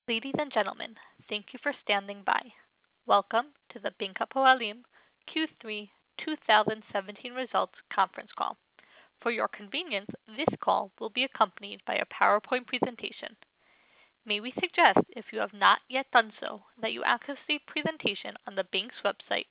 Ladies and gentlemen, thank you for standing by. Welcome to the Bank Hapoalim Q3 2017 Results Conference Call. For your convenience, this call will be accompanied by a PowerPoint presentation. May we suggest, if you have not yet done so, that you access the presentation on the bank's website,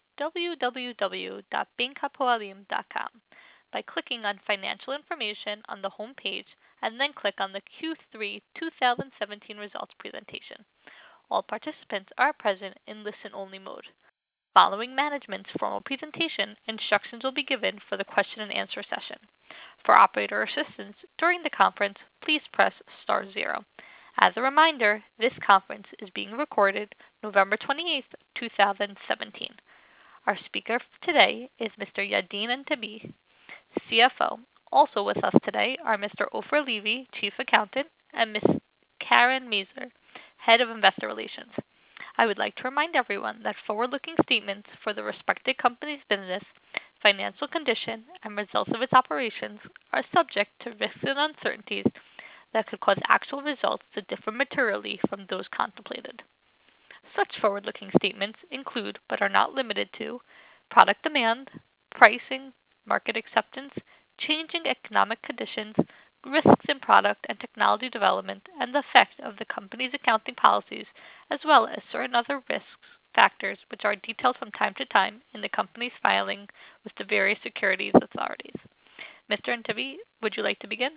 www.bankhapoalim.com, by clicking on Financial Information on the home page and then click on the Q3 2017 Results Presentation. All participants are present in listen-only mode. Following management's formal presentation, instructions will be given for the question and answer session. For operator assistance during the conference, please press star 0. As a reminder, this conference is being recorded November 28, 2017. Our speaker today is Mr. Yadin Antebi, CFO. Also with us today are Mr. Ofer Levy, Chief Accountant, and Ms. Karen Mazer, Head of Investor Relations. I would like to remind everyone that forward-looking statements for the respective company's business, financial condition, and results of its operations are subject to risks and uncertainties that could cause actual results to differ materially from those contemplated. Such forward-looking statements include, but are not limited to, product demand, pricing, market acceptance, changing economic conditions, risks in product and technology development, and the effect of the company's accounting policies, as well as certain other risk factors which are detailed from time to time in the company's filing with the various securities authorities. Mr. Antebi, would you like to begin?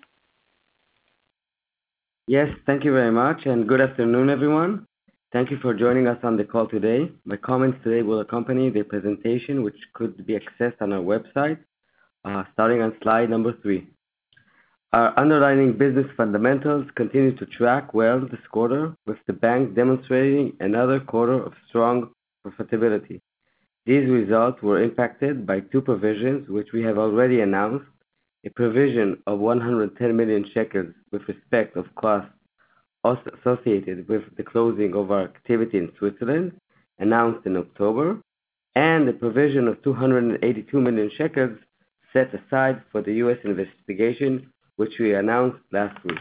Yes, thank you very much, and good afternoon, everyone. Thank you for joining us on the call today. My comments today will accompany the presentation, which could be accessed on our website, starting on slide number 3. Our underlying business fundamentals continue to track well this quarter, with the bank demonstrating another quarter of strong profitability. These results were impacted by 2 provisions, which we have already announced: a provision of 110 million shekels with respect of costs associated with the closing of our activity in Switzerland, announced in October, and a provision of 282 million shekels set aside for the U.S. investigation, which we announced last week.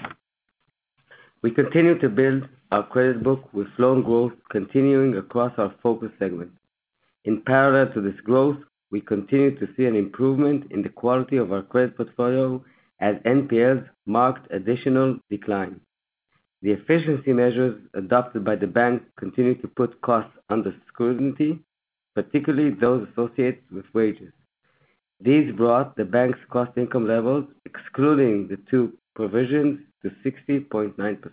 We continue to build our credit book with loan growth continuing across our focus segments. In parallel to this growth, we continue to see an improvement in the quality of our credit portfolio as NPLs marked additional decline. The efficiency measures adopted by the bank continue to put costs under scrutiny, particularly those associated with wages. These brought the bank's cost-income levels, excluding the 2 provisions, to 60.9%.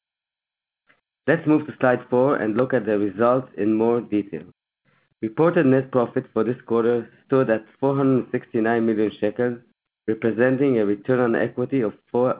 Let's move to slide 4 and look at the results in more detail. Reported net profit for this quarter stood at 469 million shekels, representing a return on equity of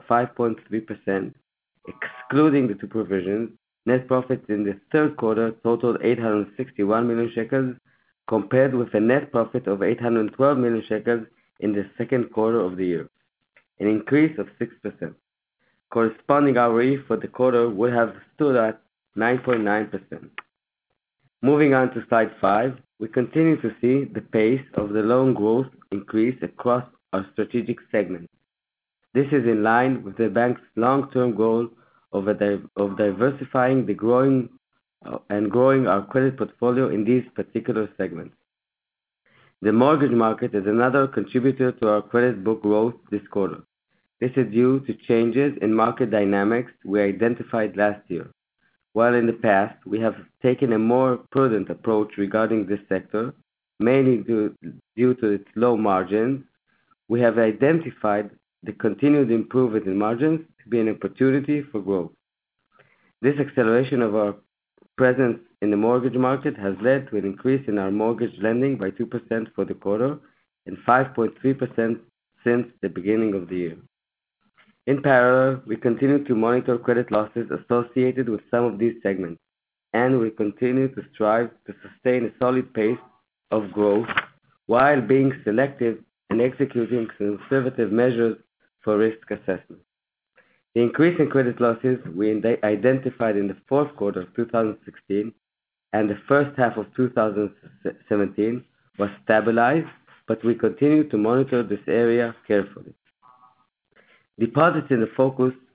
5.3%. Excluding the 2 provisions, net profit in the third quarter totaled 861 million shekels, compared with a net profit of 812 million shekels in the second quarter of the year, an increase of 6%. Corresponding ROE for the quarter would have stood at 9.9%. Moving on to slide 5, we continue to see the pace of the loan growth increase across our strategic segments. This is in line with the bank's long-term goal of diversifying the growing our credit portfolio in these particular segments. The mortgage market is another contributor to our credit book growth this quarter. This is due to changes in market dynamics we identified last year. While in the past we have taken a more prudent approach regarding this sector, mainly due to its low margins, we have identified the continued improvement in margins to be an opportunity for growth. This acceleration of our presence in the mortgage market has led to an increase in our mortgage lending by 2% for the quarter and 5.3% since the beginning of the year. In parallel, we continue to monitor credit losses associated with some of these segments, and we continue to strive to sustain a solid pace of growth while being selective and executing conservative measures for risk assessment. The increase in credit losses we identified in the fourth quarter of 2016 and the first half of 2017 was stabilized, but we continue to monitor this area carefully. Deposits in the focus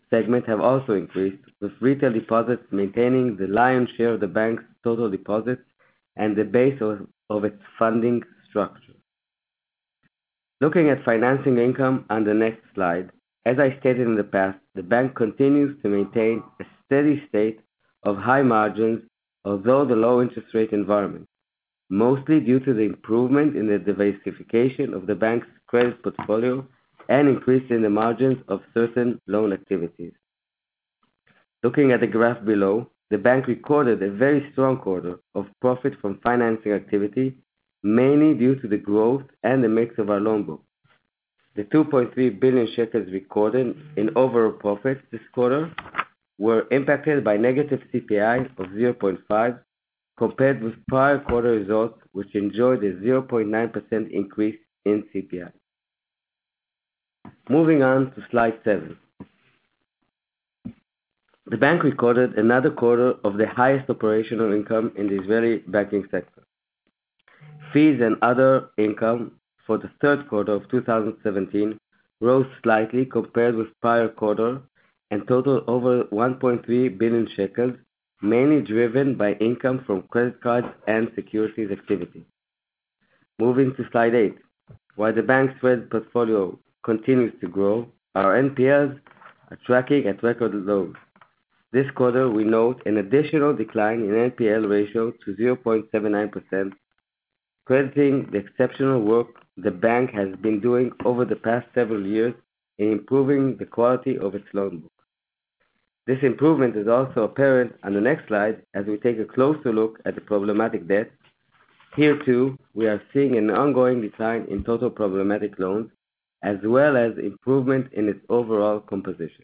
segment have also increased, with retail deposits maintaining the lion's share of the bank's total deposits and the base of its funding structure. Looking at financing income on the next slide, as I stated in the past, the bank continues to maintain a steady state of high margins, although the low interest rate environment, mostly due to the improvement in the diversification of the bank's credit portfolio and increase in the margins of certain loan activities. Looking at the graph below, the bank recorded a very strong quarter of profit from financing activity, mainly due to the growth and the mix of our loan book. The 2.3 billion shekels recorded in overall profits this quarter were impacted by negative CPI of 0.5 compared with prior quarter results, which enjoyed a 0.9% increase in CPI. Moving on to slide 7. The bank recorded another quarter of the highest operational income in the Israeli banking sector. Fees and other income for the third quarter of 2017 rose slightly compared with prior quarter and totaled over 1.3 billion shekels, mainly driven by income from credit cards and securities activity. Moving to slide 8. While the bank's credit portfolio continues to grow, our NPLs are tracking at record lows. This quarter, we note an additional decline in NPL ratio to 0.79%, crediting the exceptional work the bank has been doing over the past several years in improving the quality of its loan book. This improvement is also apparent on the next slide as we take a closer look at the problematic debt. Here too, we are seeing an ongoing decline in total problematic loans, as well as improvement in its overall composition.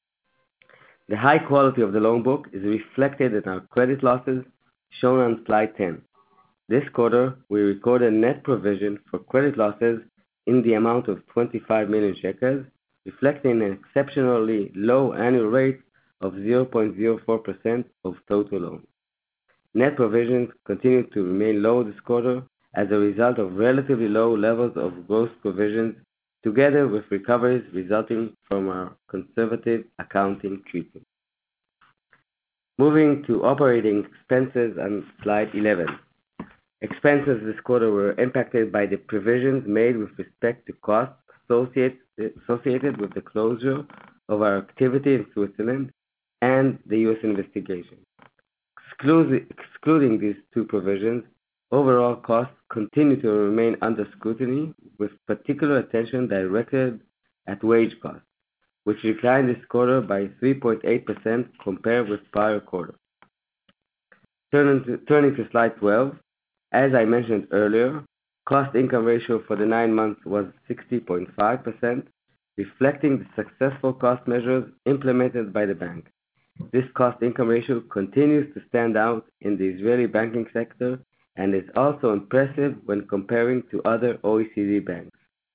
The high quality of the loan book is reflected in our credit losses, shown on slide 10. This quarter, we recorded net provision for credit losses in the amount of 25 million shekels, reflecting an exceptionally low annual rate of 0.04% of total loans. Net provisions continued to remain low this quarter as a result of relatively low levels of gross provisions, together with recoveries resulting from our conservative accounting treatment. Moving to operating expenses on slide 11. Expenses this quarter were impacted by the provisions made with respect to costs associated with the closure of our activity in Switzerland and the U.S. investigation. Excluding these two provisions, overall costs continue to remain under scrutiny, with particular attention directed at wage costs, which declined this quarter by 3.8% compared with prior quarter. Turning to slide 12, as I mentioned earlier, cost-income ratio for the 9 months was 60.5%, reflecting the successful cost measures implemented by the bank. This cost-income ratio continues to stand out in the Israeli banking sector and is also impressive when comparing to other OECD banks.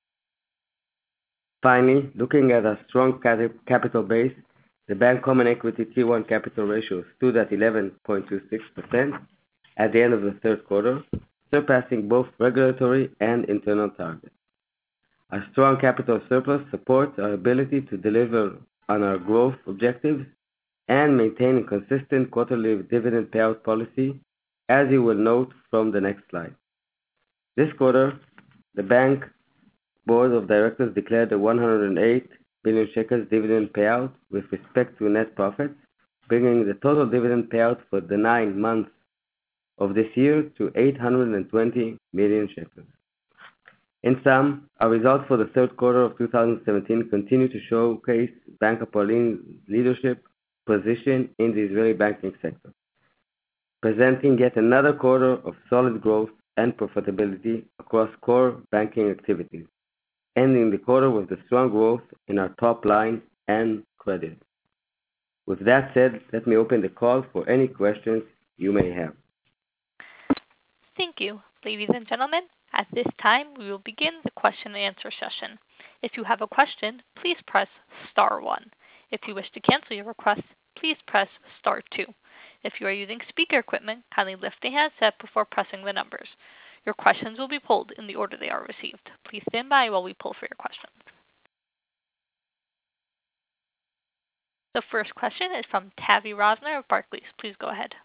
Finally, looking at our strong capital base, the bank common equity Tier 1 capital ratio stood at 11.26% at the end of the third quarter, surpassing both regulatory and internal targets. Our strong capital surplus supports our ability to deliver on our growth objectives and maintain a consistent quarterly dividend payout policy, as you will note from the next slide. This quarter, the bank board of directors declared a 108 billion shekels dividend payout with respect to net profits, bringing the total dividend payout for the 9 months of this year to 820 million shekels. In sum, our results for the third quarter of 2017 continue to showcase Bank Happoalim's leadership position in the Israeli banking sector, presenting yet another quarter of solid growth and profitability across core banking activities, ending the quarter with the strong growth in our top line and credit. With that said, let me open the call for any questions you may have. Thank you. Ladies and gentlemen, at this time we will begin the question and answer session. If you have a question, please press star 1. If you wish to cancel your request, please press star 2. If you are using speaker equipment, kindly lift the handset before pressing the numbers. Your questions will be pulled in the order they are received. Please stand by while we pull for your questions. The first question is from Tavi Rosner of Barclays. Please go ahead.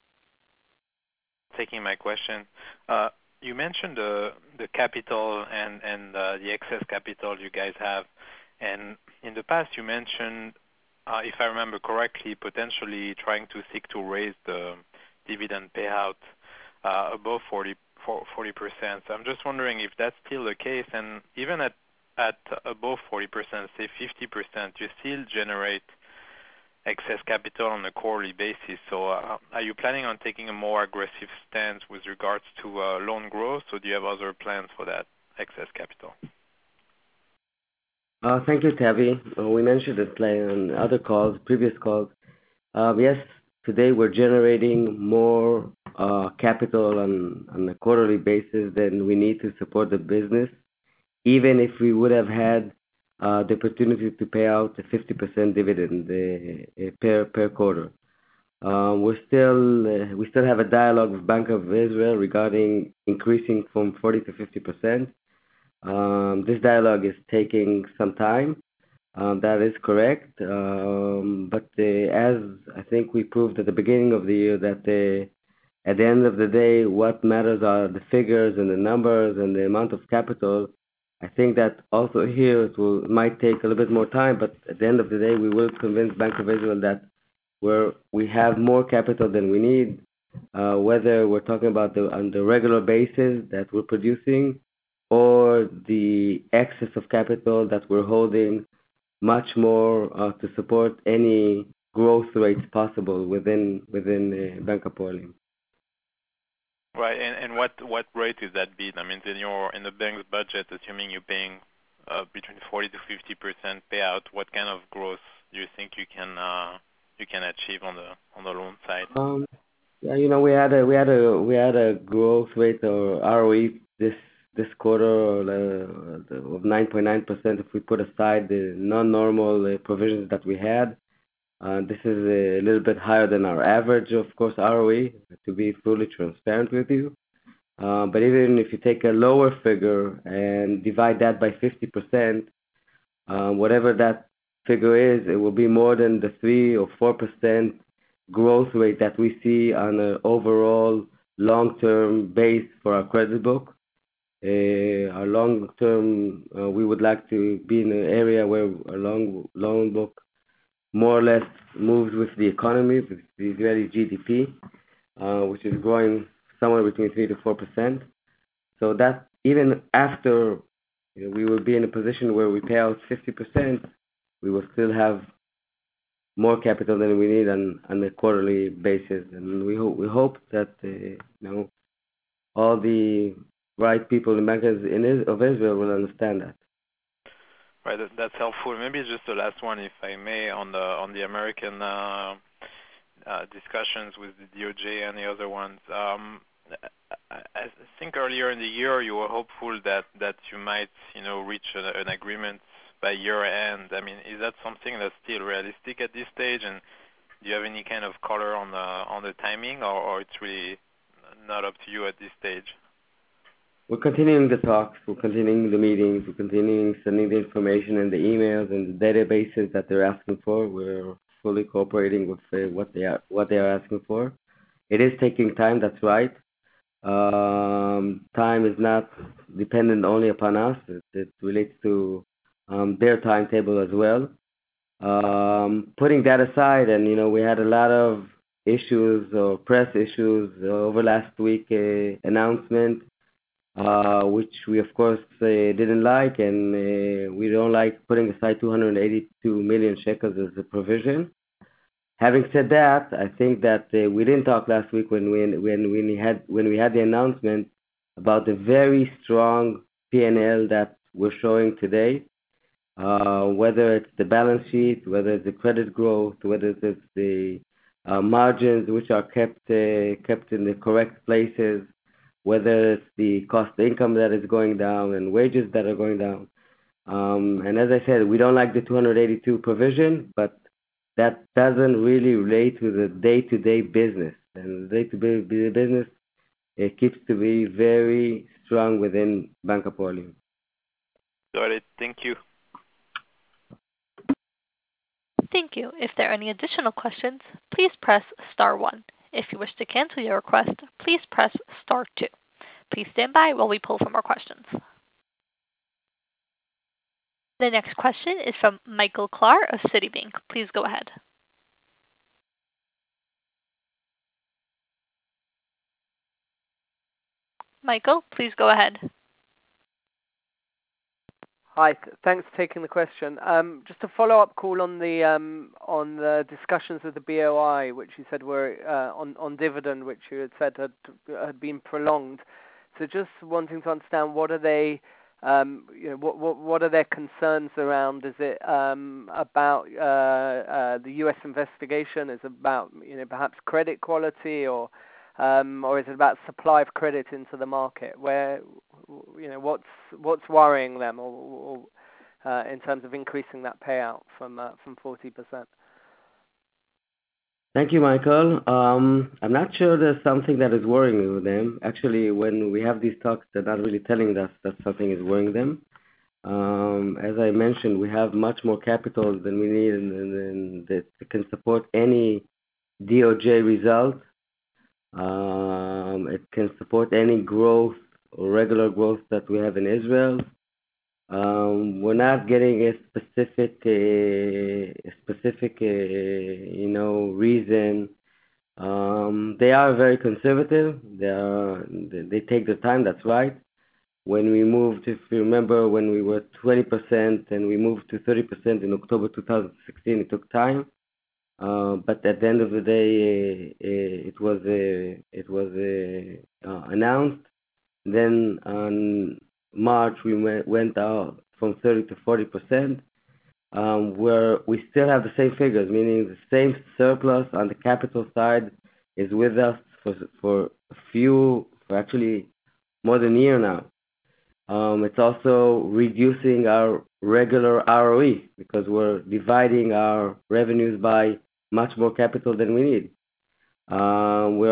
Taking my question. You mentioned the capital and the excess capital you guys have. And in the past, you mentioned, if I remember correctly, potentially trying to seek to raise the dividend payout above 40%. So I'm just wondering if that's still the case. And even at above 40%, say 50%, you still generate excess capital on a quarterly basis. So are you planning on taking a more aggressive stance with regards to loan growth, or do you have other plans for that excess capital? Thank you, Tavi. We mentioned it on other calls, previous calls. Yes, today we're generating more capital on a quarterly basis than we need to support the business, even if we would have had the opportunity to pay out a 50% dividend per quarter. We still have a dialogue with Bank of Israel regarding increasing from 40 to 50%. This dialogue is taking some time. That is correct. But as I think we proved at the beginning of the year that at the end of the day, what matters are the figures and the numbers and the amount of capital. I think that also here it might take a little bit more time, but at the end of the day, we will convince Bank of Israel that we have more capital than we need, whether we're talking about on the regular basis that we're producing or the excess of capital that we're holding much more to support any growth rates possible within Bank Hapoalim. Right, and what rate is that be? I mean, in the bank's budget, assuming you're paying between 40 to 50% payout, what kind of growth do you think you can achieve on the loan side? Yeah, we had a growth rate or ROE this quarter of 9.9% if we put aside the non-normal provisions that we had. This is a little bit higher than our average, of course, ROE, to be fully transparent with you. But even if you take a lower figure and divide that by 50%, whatever that figure is, it will be more than the 3 or 4% growth rate that we see on an overall long-term base for our credit book. Our long-term, we would like to be in an area where our loan book more or less moves with the economy, with the Israeli GDP, which is growing somewhere between 3 to 4%. So that even after we will be in a position where we pay out 50%, we will still have more capital than we need on a quarterly basis. And we hope that all the right people in Bank of Israel will understand that. Right, that's helpful. Maybe just the last one, if I may, on the American discussions with the DOJ and the other ones. I think earlier in the year you were hopeful that you might reach an agreement by year end. I mean, is that something that's still realistic at this stage? And do you have any kind of color on the timing, or it's really not up to you at this stage? We're continuing the talks, we're continuing the meetings, we're continuing sending the information and the emails and the databases that they're asking for. We're fully cooperating with what they are asking for. It is taking time, that's right. Time is not dependent only upon us. It relates to their timetable as well. Putting that aside, and we had a lot of issues or press issues over last week announcement, which we of course didn't like, and we don't like putting aside 282 million shekels as a provision. Having said that, I think that we didn't talk last week when we had the announcement about the very strong P&L that we're showing today, whether it's the balance sheet, whether it's the credit growth, whether it's the margins which are kept in the correct places, whether it's the cost income that is going down and wages that are going down. And as I said, we don't like the 282 provision, but that doesn't really relate to the day-to-day business. And the day-to-day business, it keeps to be very strong within Bank Hapoalim. Got it. Thank you. Thank you. If there are any additional questions, please press star one. If you wish to cancel your request, please press star two. Please stand by while we pull for more questions. The next question is from Michael Klahr of Citibank. Please go ahead. Michael, please go ahead. Hi, thanks for taking the question. Just a follow-up call on the discussions with the BOI, which you said were on dividend, which you had said had been prolonged. So just wanting to understand, what are they, what are their concerns around? Is it about the U.S. investigation? Is it about perhaps credit quality, or is it about supply of credit into the market? Where what's worrying them, or in terms of increasing that payout from 40%? Thank you, Michael. I'm not sure there's something that is worrying them. Actually, when we have these talks, they're not really telling us that something is worrying them. As I mentioned, we have much more capital than we need, and that can support any DOJ result. It can support any growth or regular growth that we have in Israel. We're not getting a specific reason. They are very conservative. They take their time. That's right. When we moved, if you remember, when we were 20% and we moved to 30% in October 2016, it took time. But at the end of the day, it was announced. Then on March, we went out from 30 to 40%, where we still have the same figures, meaning the same surplus on the capital side is with us for actually more than a year now. It's also reducing our regular ROE because we're dividing our revenues by much more capital than we need. We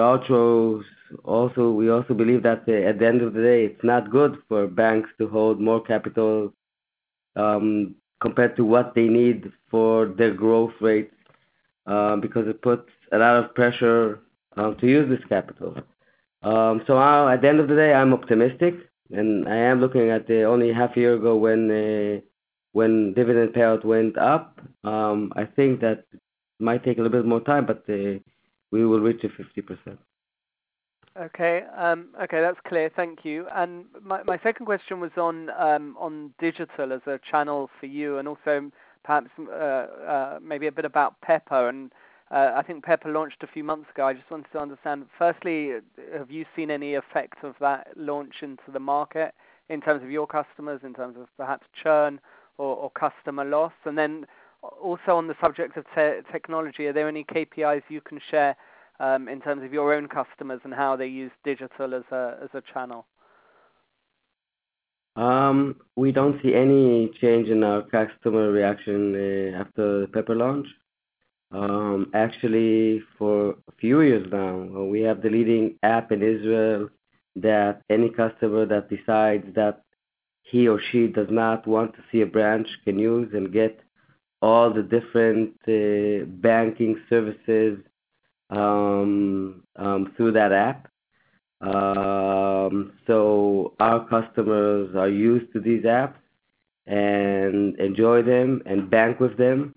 also believe that at the end of the day, it's not good for banks to hold more capital compared to what they need for their growth rate, because it puts a lot of pressure to use this capital. So at the end of the day, I'm optimistic, and I am looking at only half a year ago when dividend payout went up. I think that it might take a little bit more time, but we will reach the 50%. Okay, that's clear. Thank you. And my second question was on digital as a channel for you, and also perhaps maybe a bit about Pepper. And I think Pepper launched a few months ago. I just wanted to understand, firstly, have you seen any effect of that launch into the market in terms of your customers, in terms of perhaps churn or customer loss? And then also on the subject of technology, are there any KPIs you can share in terms of your own customers and how they use digital as a channel? We don't see any change in our customer reaction after the Pepper launch. Actually, for a few years now, we have the leading app in Israel that any customer that decides that he or she does not want to see a branch can use and get all the different banking services through that app. So our customers are used to these apps and enjoy them and bank with them.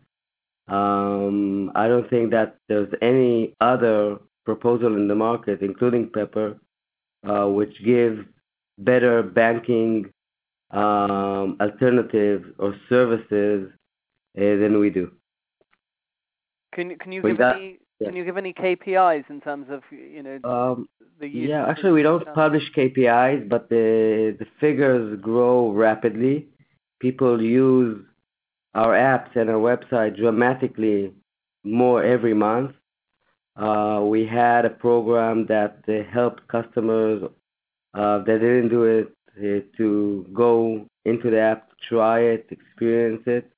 I don't think that there's any other proposal in the market, including Pepper, which gives better banking alternatives or services than we do. Can you give any? Can you give any KPIs in terms of the use? Yeah, actually, we don't publish KPIs, but the figures grow rapidly. People use our apps and our website dramatically more every month. We had a program that helped customers that didn't do it to go into the app, try it, experience it.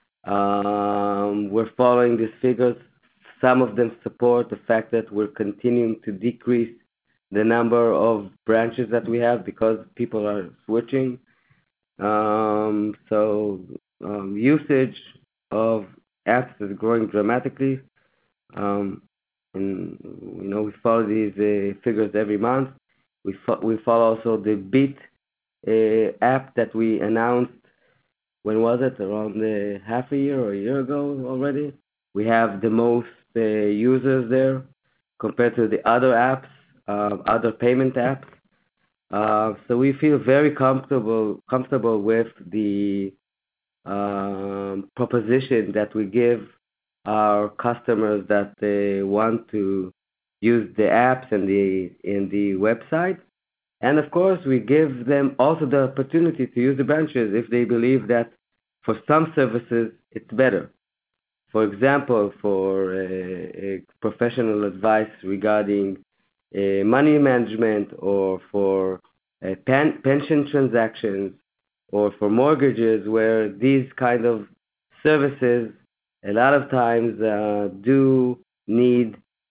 We're following these figures. Some of them support the fact that we're continuing to decrease the number of branches that we have because people are switching. So usage of apps is growing dramatically. And we follow these figures every month. We follow also the Beat app that we announced. When was it? Around half a year or a year ago already. We have the most users there compared to the other apps, other payment apps. So we feel very comfortable with the proposition that we give our customers that they want to use the apps and the website. And of course, we give them also the opportunity to use the branches if they believe that for some services it's better. For example, for professional advice regarding money management, or for pension transactions, or for mortgages, where these kind of services a lot of times do need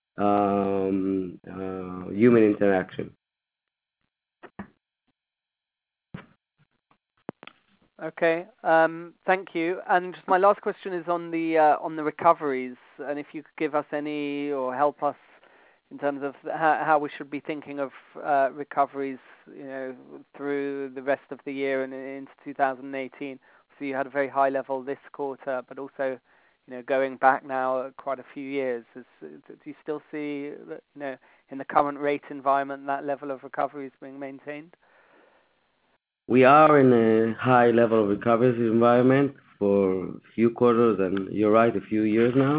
human interaction. Okay. Thank you. And my last question is on the recoveries, and if you could give us any or help us in terms of how we should be thinking of recoveries, through the rest of the year and into 2018. So you had a very high level this quarter, but also, going back now quite a few years. Do you still see, in the current rate environment, that level of recovery is being maintained? We are in a high level of recovery environment for a few quarters, and you're right, a few years now.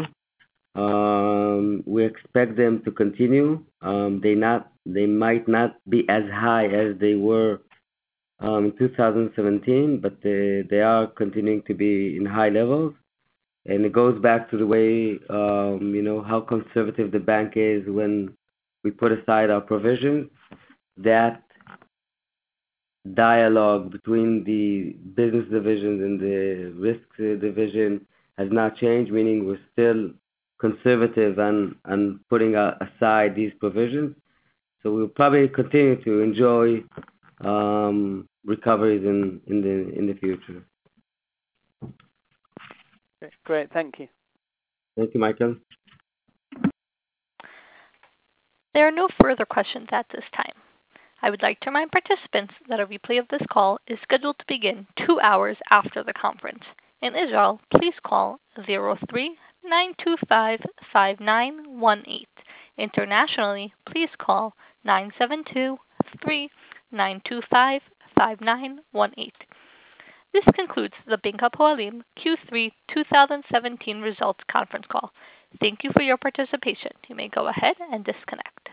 We expect them to continue. They might not be as high as they were in 2017, but they are continuing to be in high levels. And it goes back to the way, how conservative the bank is when we put aside our provisions. That dialogue between the business divisions and the risk division has not changed, meaning we're still conservative and putting aside these provisions. So we'll probably continue to enjoy recoveries in the future. Great, thank you. Thank you, Michael. There are no further questions at this time. I would like to remind participants that a replay of this call is scheduled to begin 2 hours after the conference. In Israel, please call 03-925-5918. Internationally, please call 972-3-925-5918. This concludes the Bank Hapoalim Q3 2017 results conference call. Thank you for your participation. You may go ahead and disconnect.